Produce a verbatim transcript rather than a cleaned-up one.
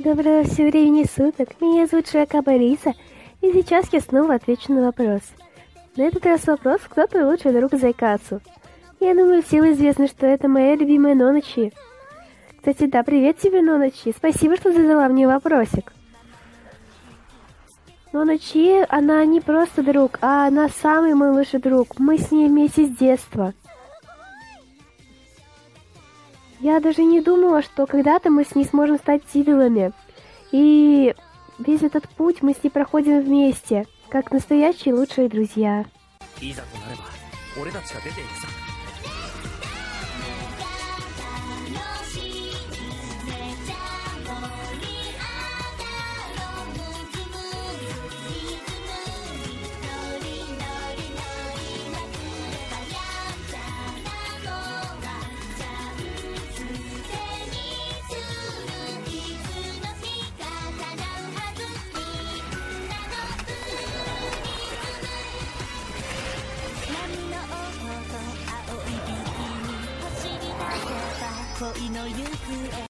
Доброго всего времени суток, меня зовут Широка Бориса, и сейчас я снова отвечу на вопрос. На этот раз вопрос, кто твой лучший друг Зайкацу? Я думаю, всем известно, что это моя любимая Ноночи. Кстати, да, привет тебе, Ноночи, спасибо, что задала мне вопросик. Ноночи, она не просто друг, а она самый мой лучший друг, мы с ней вместе с детства. Я даже не думала, что когда-то мы с ней сможем стать идолами. И весь этот путь мы с ней проходим вместе, как настоящие лучшие друзья.